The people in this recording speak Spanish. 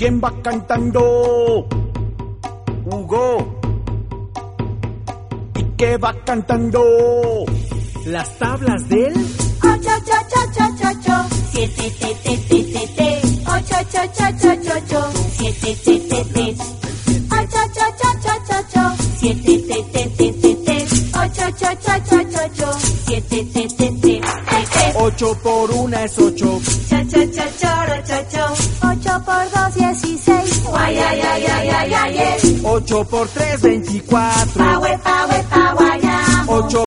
¿Quién va cantando? Hugo. ¿Y qué va cantando? Las tablas del 8, 7, 8, 7, 7, 8 por 1 es 8. 8 por 2, 16. 8 por 3, 24. 8